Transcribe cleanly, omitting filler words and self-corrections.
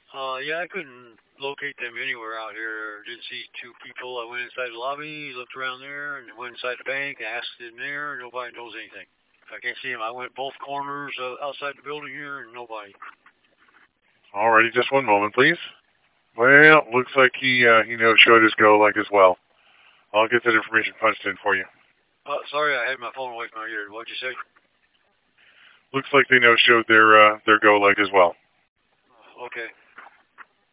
Yeah, I couldn't locate them anywhere out here. Didn't see two people. I went inside the lobby, looked around there, and went inside the bank, asked in there. Nobody knows anything. I can't see him. I went both corners outside the building here, and nobody. Alrighty, just one moment, please. Well, looks like he showed his go like as well. I'll get that information punched in for you. Sorry, I had my phone away from my ear. What'd you say? Looks like they showed their go like as well. Okay.